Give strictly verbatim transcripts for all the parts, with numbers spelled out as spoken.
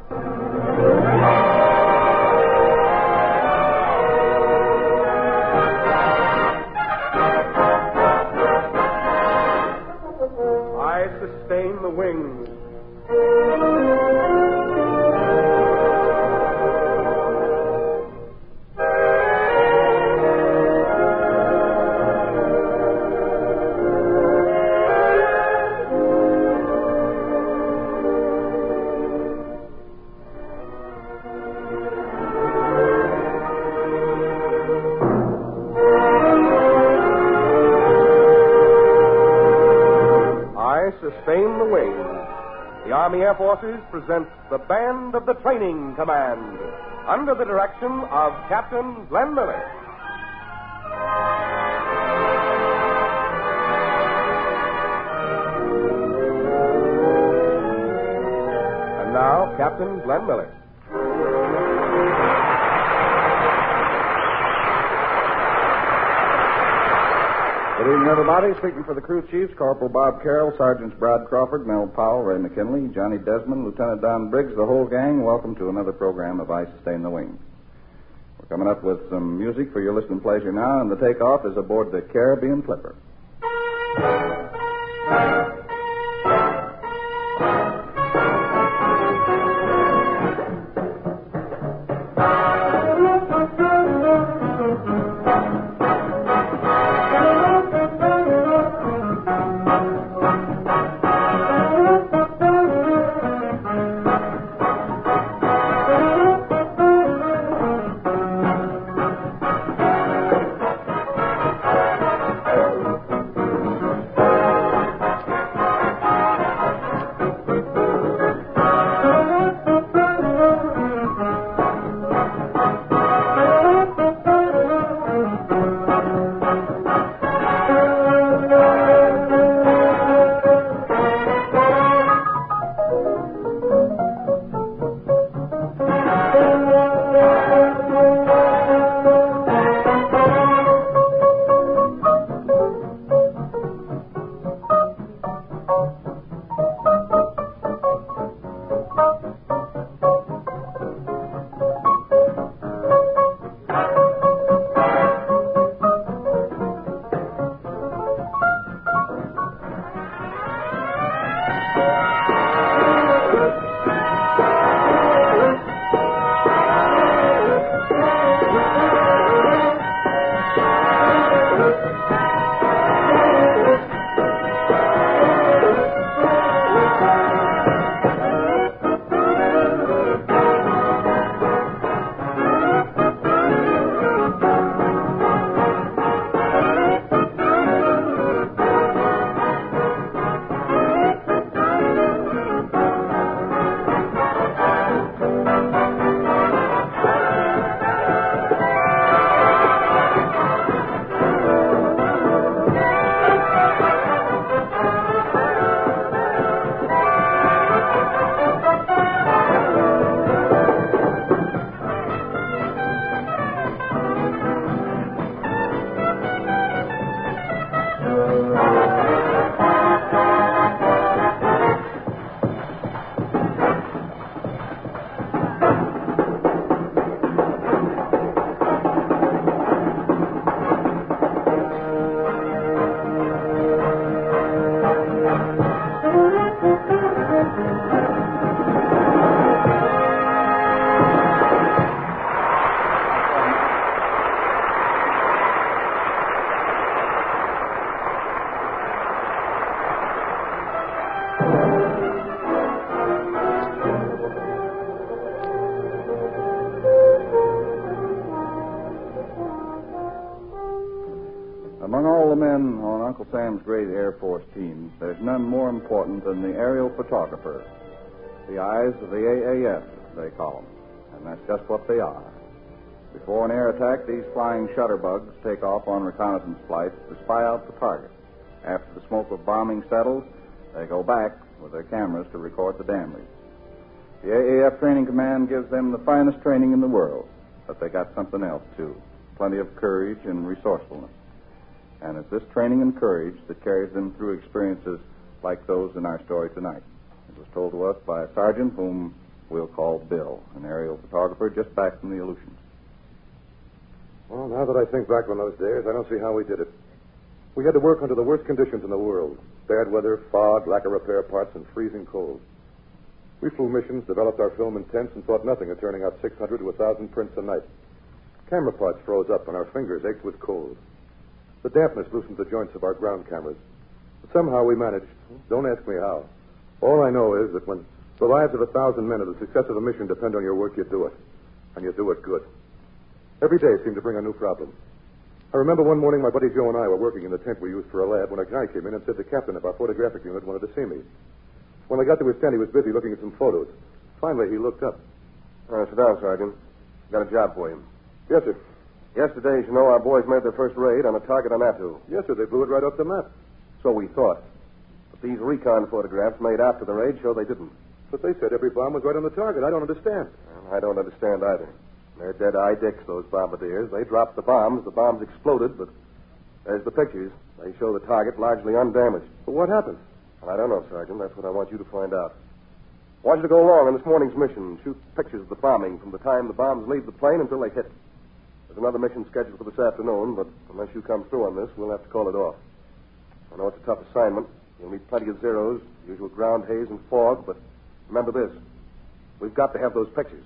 I sustain the wings. Sustain the wings. The Army Air Forces presents the Band of the Training Command under the direction of Captain Glenn Miller. And now, Captain Glenn Miller. Good evening, everybody. Speaking for the crew chiefs, Corporal Bob Carroll, Sergeants Brad Crawford, Mel Powell, Ray McKinley, Johnny Desmond, Lieutenant Don Briggs, the whole gang, welcome to another program of I Sustain the Wings. We're coming up with some music for your listening pleasure now, and the takeoff is aboard the Caribbean Clipper. Among all the men on Uncle Sam's great Air Force team, there's none more important than the aerial photographer. The eyes of the A A F, they call them. And that's just what they are. Before an air attack, these flying shutterbugs take off on reconnaissance flights to spy out the target. After the smoke of bombing settles, they go back with their cameras to record the damage. The A A F Training Command gives them the finest training in the world, but they got something else, too. Plenty of courage and resourcefulness. And it's this training and courage that carries them through experiences like those in our story tonight. It was told to us by a sergeant whom We'll call Bill, an aerial photographer just back from the Aleutians. Well, now that I think back on those days, I don't see how we did it. We had to work under the worst conditions in the world. Bad weather, fog, lack of repair parts, and freezing cold. We flew missions, developed our film in tents, and thought nothing of turning out six hundred to one thousand prints a night. Camera parts froze up, and our fingers ached with cold. The dampness loosened the joints of our ground cameras. But somehow we managed. Don't ask me how. All I know is that when the lives of a thousand men or the success of a mission depend on your work, you do it. And you do it good. Every day seemed to bring a new problem. I remember one morning my buddy Joe and I were working in the tent we used for a lab when a guy came in and said the captain of our photographic unit wanted to see me. When I got to his tent, he was busy looking at some photos. Finally, he looked up. Uh, sit down, Sergeant. Got a job for you. Yes, sir. Yesterday, as you know, our boys made their first raid on a target on Attu. Yes, sir. They blew it right off the map. So we thought. But these recon photographs made after the raid show they didn't. But they said every bomb was right on the target. I don't understand. Well, I don't understand either. They're dead-eye dicks, those bombardiers. They dropped the bombs. The bombs exploded, but there's the pictures. They show the target largely undamaged. But what happened? Well, I don't know, Sergeant. That's what I want you to find out. I want you to go along on this morning's mission and shoot pictures of the bombing from the time the bombs leave the plane until they hit. There's another mission scheduled for this afternoon, but unless you come through on this, we'll have to call it off. I know it's a tough assignment. You'll need plenty of zeros, usual ground haze and fog, but remember this. We've got to have those pictures.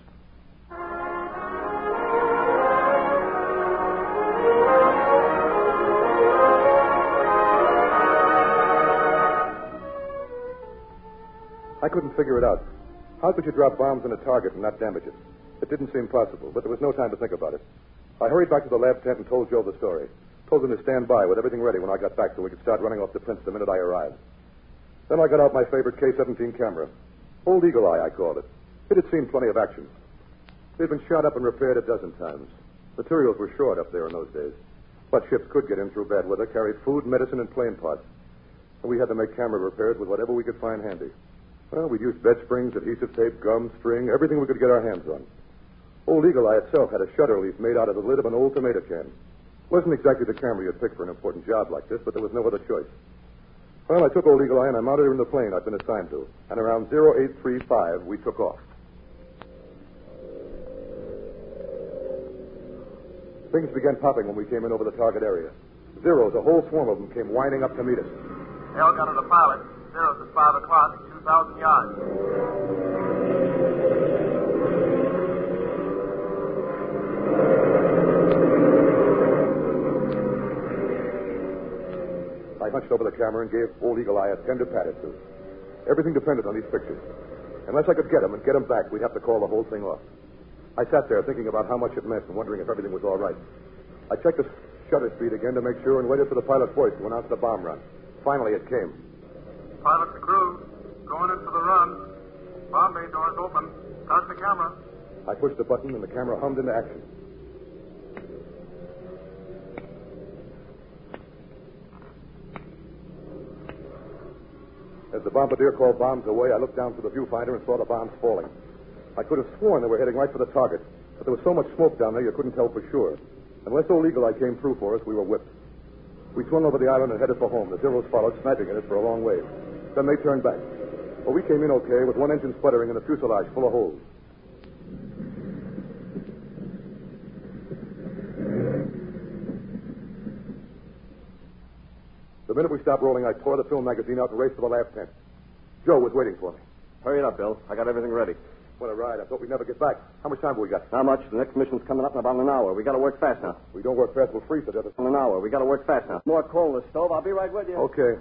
I couldn't figure it out. How could you drop bombs on a target and not damage it? It didn't seem possible, but there was no time to think about it. I hurried back to the lab tent and told Joe the story. Told him to stand by with everything ready when I got back so we could start running off the prints the minute I arrived. Then I got out my favorite K seventeen camera. Old Eagle Eye, I called it. It had seen plenty of action. They'd been shot up and repaired a dozen times. Materials were short up there in those days. But ships could get in through bad weather, carried food, medicine, and plane parts. And we had to make camera repairs with whatever we could find handy. Well, we'd used bed springs, adhesive tape, gum, string, everything we could get our hands on. Old Eagle Eye itself had a shutter leaf made out of the lid of an old tomato can. Wasn't exactly the camera you'd pick for an important job like this, but there was no other choice. Well, I took Old Eagle Eye and I mounted her in the plane I'd been assigned to. And around oh eight three five, we took off. Things began popping when we came in over the target area. Zeros, a whole swarm of them, came winding up to meet us. Hell got to the pilot. Zeros at five o'clock, two thousand yards. I hunched over the camera and gave Old Eagle Eye a tender pat or two. Everything depended on these pictures. Unless I could get them and get them back, we'd have to call the whole thing off. I sat there thinking about how much it meant and wondering if everything was all right. I checked the shutter speed again to make sure and waited for the pilot's voice to announce the bomb run. Finally, it came. Pilot to crew, going in for the run. Bomb bay doors open. Start the camera. I pushed the button and the camera hummed into action. As the bombardier called bombs away, I looked down through the viewfinder and saw the bombs falling. I could have sworn they were heading right for the target, but there was so much smoke down there you couldn't tell for sure. Unless Old Eagle Eye came through for us, we were whipped. We swung over the island and headed for home. The Zeros followed, sniping at us for a long way. Then they turned back. But we came in okay with one engine sputtering and a fuselage full of holes. The minute we stopped rolling, I tore the film magazine out and raced to the lab tent. Joe was waiting for me. Hurry it up, Bill. I got everything ready. What a ride. I thought we'd never get back. How much time have we got? Not much. The next mission's coming up in about an hour. We got to work fast now. We don't work fast, we'll freeze to death. In an hour. We got to work fast now. More coal in the stove. I'll be right with you. Okay.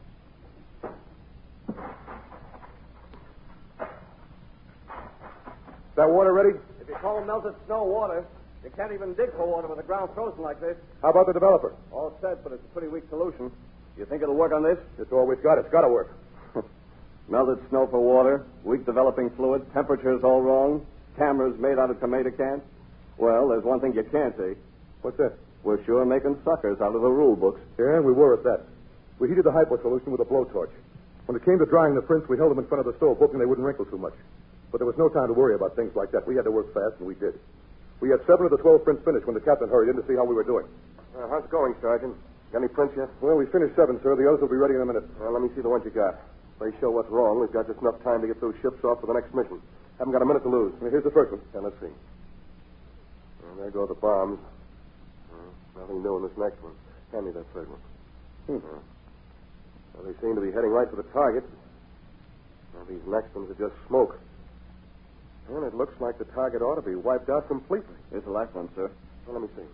Is that water ready? If you call melted snow water, you can't even dig for water with the ground frozen like this. How about the developer? All set, but it's a pretty weak solution. You think it'll work on this? It's all we've got. It's got to work. Melted snow for water, weak developing fluid, temperatures all wrong, cameras made out of tomato cans. Well, there's one thing you can't see. What's that? We're sure making suckers out of the rule books. Yeah, we were at that. We heated the hypo solution with a blowtorch. When it came to drying the prints, we held them in front of the stove, hoping they wouldn't wrinkle too much. But there was no time to worry about things like that. We had to work fast, and we did. We had seven of the twelve prints finished when the captain hurried in to see how we were doing. Uh, how's it going, Sergeant? Got any prints yet? Well, we finished seven, sir. The others will be ready in a minute. Well, let me see the ones you got. If they show what's wrong, we've got just enough time to get those ships off for the next mission. Haven't got a minute to lose. Well, here's the first one. Yeah, let's see. Well, there go the bombs. Well, nothing new in this next one. Hand me that third one. Hmm. Yeah. Well, they seem to be heading right for the target. Well, these next ones are just smoke. And it looks like the target ought to be wiped out completely. Here's the last one, sir. Well, let me see.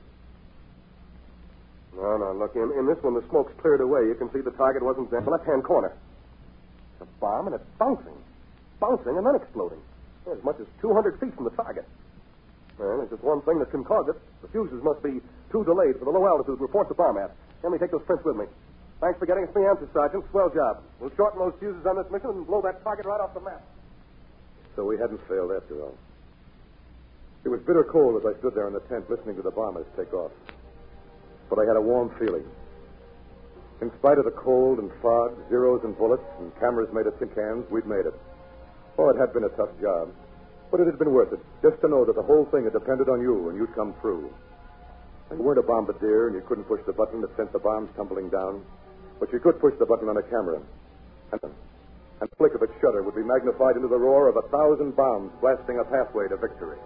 No, no, look, in, in this one, the smoke's cleared away. You can see the target wasn't there. The left-hand corner. It's a bomb, and it's bouncing. Bouncing and then exploding. As much as two hundred feet from the target. Well, there's just one thing that can cause it. The fuses must be too delayed for the low altitude report the bomb at. Let me take those prints with me. Thanks for getting us the answer, Sergeant. Swell job. We'll shorten those fuses on this mission and blow that target right off the map. So we hadn't failed after all. It was bitter cold as I stood there in the tent listening to the bombers take off. But I had a warm feeling. In spite of the cold and fog, zeros and bullets, and cameras made of tin cans, we'd made it. Oh, it had been a tough job. But it had been worth it, just to know that the whole thing had depended on you and you'd come through. And you weren't a bombardier and you couldn't push the button that sent the bombs tumbling down. But you could push the button on a camera. And, and the flick of its shutter would be magnified into the roar of a thousand bombs blasting a pathway to victory.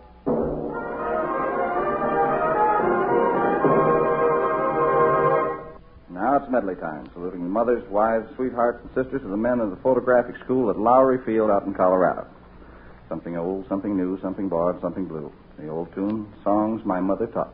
Now it's medley time, saluting the mothers, wives, sweethearts, and sisters of the men of the photographic school at Lowry Field out in Colorado. Something old, something new, something borrowed, something blue. The old tune, songs my mother taught.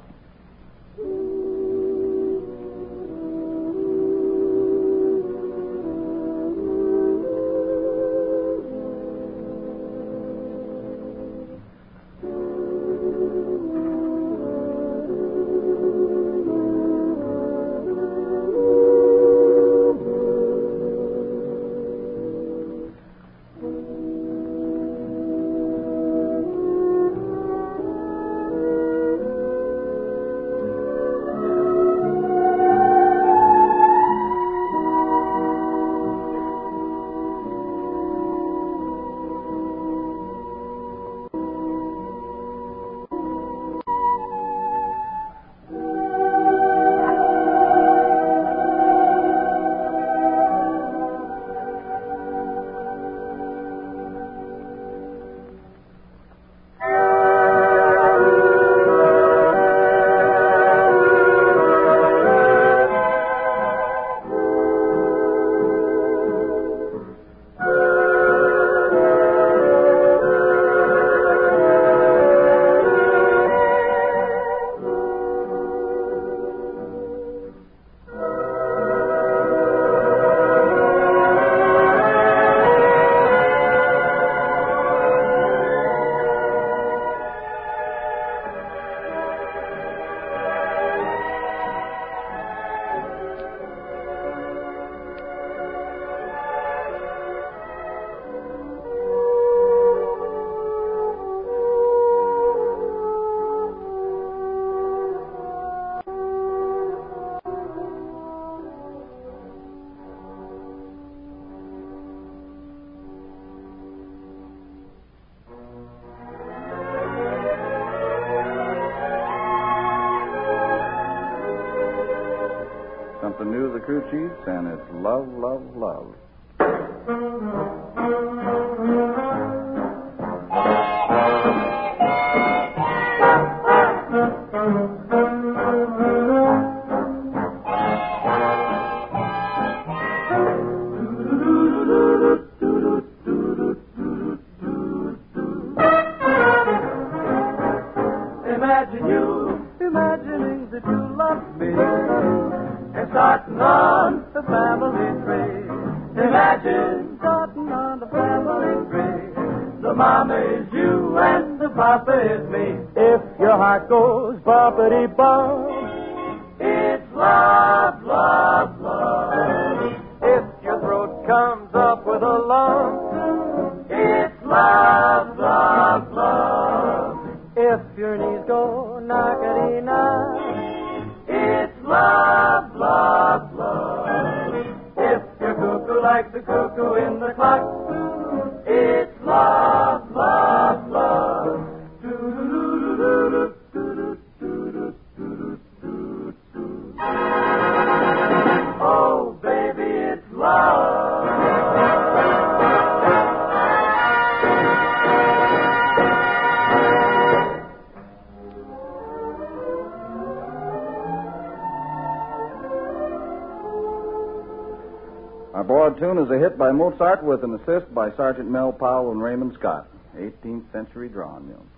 Something new to the crew chiefs, and it's love, love, love. Imagine you, imagining that you love me, and starting on the family tree. Imagine starting on the family tree. The mama is you and the papa is me. If your heart goes bumpity bump, it's love, love, love. If your throat comes up with a lump, it's love, love, love. If your knees go knockety-knock, it's love, love, love. If you're cuckoo like the cuckoo in the clock, it's love, love, love. Do-do-do-do-do-do-do-do-do-do-do. board tune is a hit by Mozart with an assist by Sergeant Mel Powell and Raymond Scott. eighteenth century drawing mill.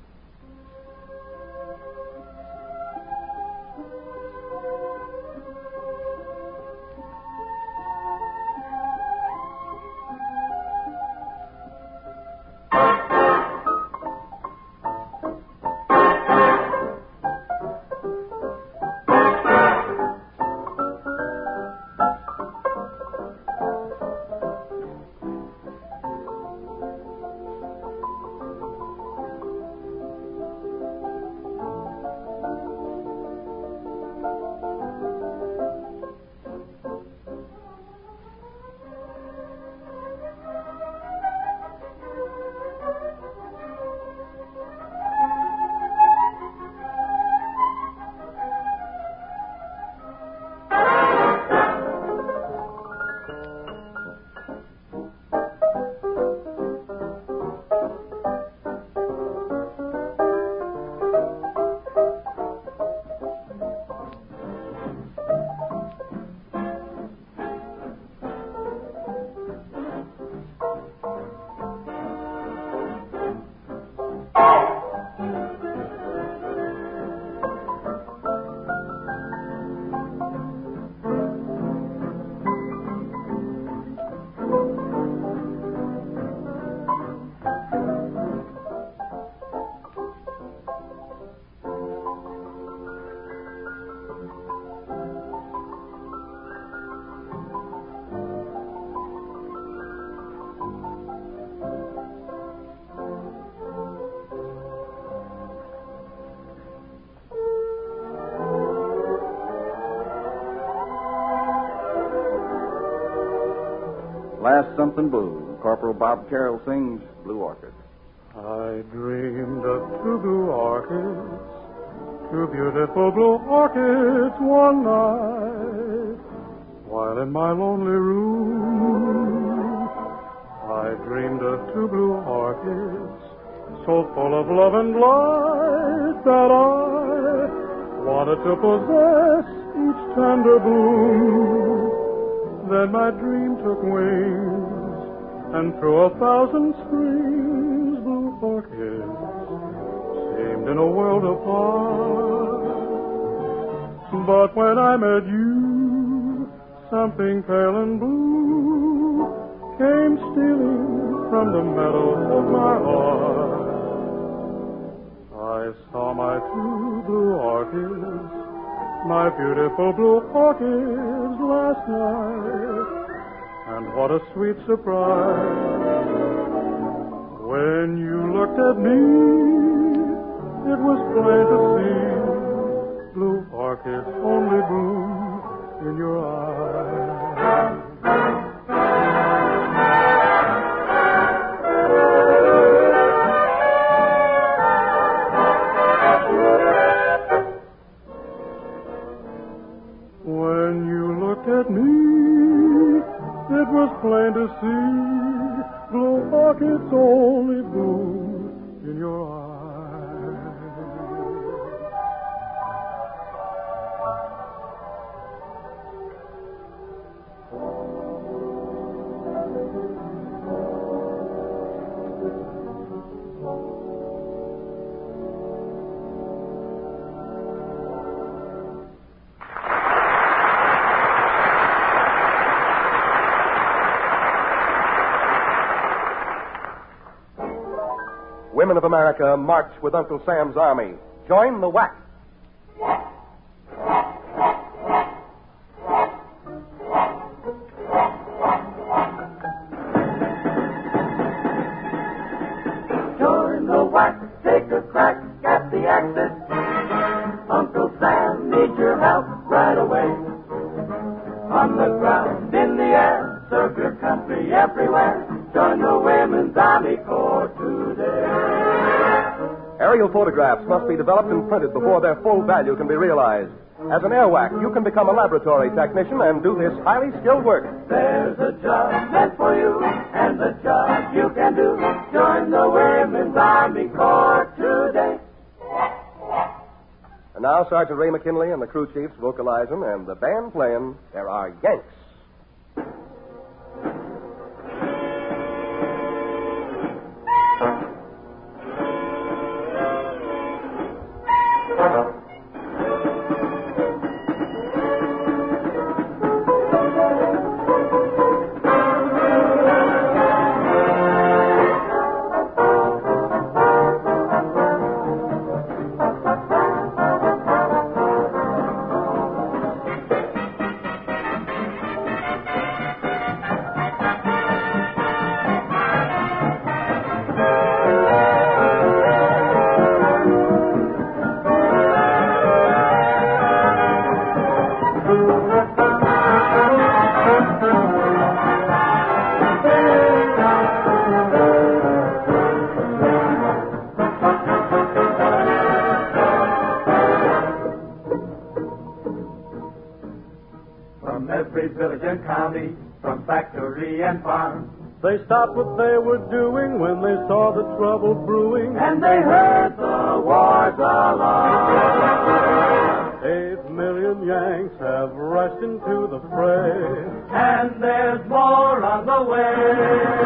Last Something Blue. Corporal Bob Carroll sings Blue Orchid. I dreamed of two blue orchids, two beautiful blue orchids one night, while in my lonely room I dreamed of two blue orchids, so full of love and light that I wanted to possess each tender bloom. Then my dream took wings, and through a thousand springs, blue orchids seemed in a world apart. But when I met you, something pale and blue came stealing from the meadows of my heart. I saw my two blue orchids, my beautiful blue orchids last night, and what a sweet surprise. When you looked at me, it was plain to see blue orchids only bloom in your eyes. At me, it was plain to see blue orchids only bloom in your eyes. Women of America march with Uncle Sam's army. Join the whack. Join the whack, take a crack at the axis. Uncle Sam needs your help right away. On the ground, in the air, serve your country everywhere. Join the Women's Army Corps today. Aerial photographs must be developed and printed before their full value can be realized. As an airwhack, you can become a laboratory technician and do this highly skilled work. There's a job meant for you, and the job you can do. Join the Women's Army Corps today. And now Sergeant Ray McKinley and the crew chiefs vocalizing and the band playing There Are Yanks. village and county, from factory and farm. They stopped what they were doing when they saw the trouble brewing, And they heard the war's alarm. Eight million Yanks have rushed into the fray, And there's more on the way.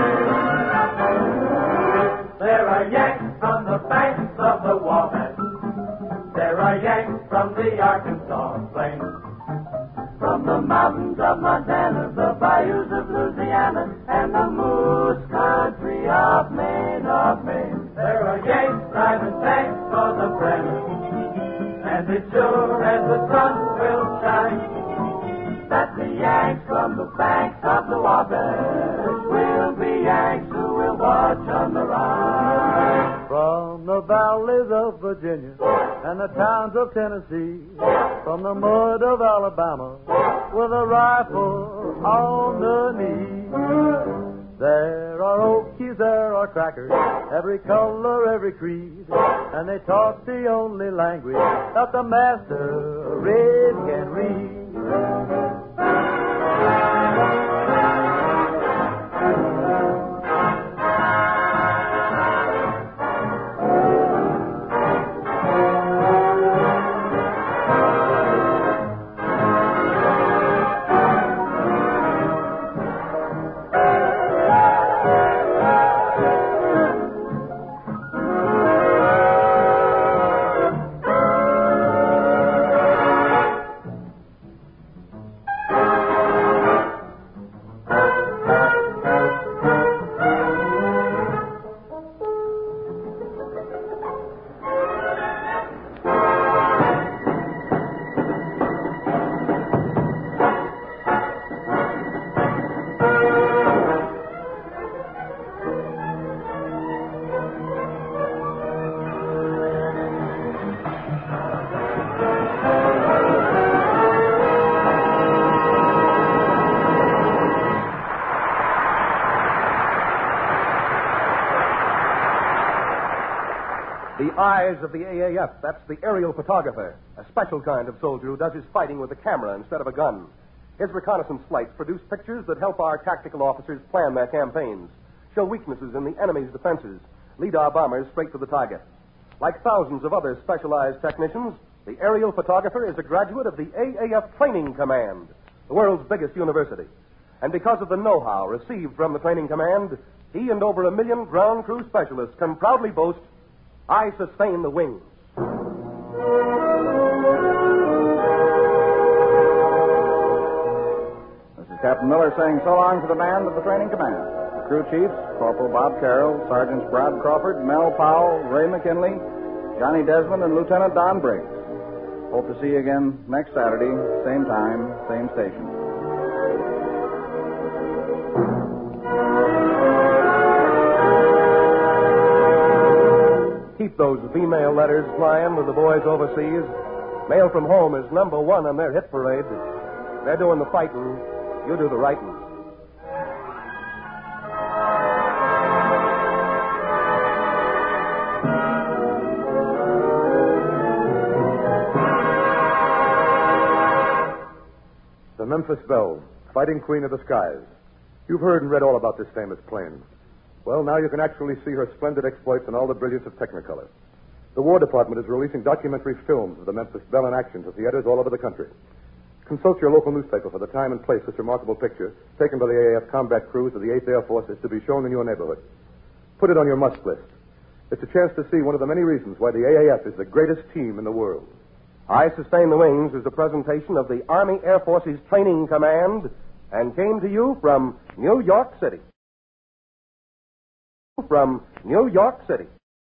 There are Yanks from the banks of the Wabash. There are Yanks from the Arkansas plains. From the mountains of Montana, the bayous of Louisiana, and the moose country of Maine, of Maine. There are Yanks driving tanks for the Bremen, and it's sure as the sun will shine that the Yanks from the banks of the Wabash will be Yanks who will watch on the Rhine. from the valleys of Virginia and the towns of Tennessee, from the mud of Alabama with a rifle on the knee. There are Okies, there are crackers, every color, every creed, and they talk the only language that the master read can read. The eyes of the A A F, that's the aerial photographer, a special kind of soldier who does his fighting with a camera instead of a gun. His reconnaissance flights produce pictures that help our tactical officers plan their campaigns, show weaknesses in the enemy's defenses, lead our bombers straight to the target. Like thousands of other specialized technicians, the aerial photographer is a graduate of the A A F Training Command, the world's biggest university. And because of the know-how received from the Training Command, he and over a million ground crew specialists can proudly boast, I sustain the wings. This is Captain Miller saying so long to the band of the Training Command. The crew chiefs, Corporal Bob Carroll, Sergeants Brad Crawford, Mel Powell, Ray McKinley, Johnny Desmond, and Lieutenant Don Briggs. Hope to see you again next Saturday, same time, same station. Keep those V-mail letters flying with the boys overseas. Mail from home is number one on their hit parade. They're doing the fighting. You do the writing. The Memphis Belle, fighting queen of the skies. You've heard and read all about this famous plane. Well, now you can actually see her splendid exploits in all the brilliance of Technicolor. The War Department is releasing documentary films of the Memphis Belle in action to theaters all over the country. Consult your local newspaper for the time and place this remarkable picture, taken by the A A F combat crews of the eighth Air Force, is to be shown in your neighborhood. Put it on your must list. It's a chance to see one of the many reasons why the A A F is the greatest team in the world. I Sustain the Wings is a presentation of the Army Air Force's Training Command and came to you from New York City. From New York City.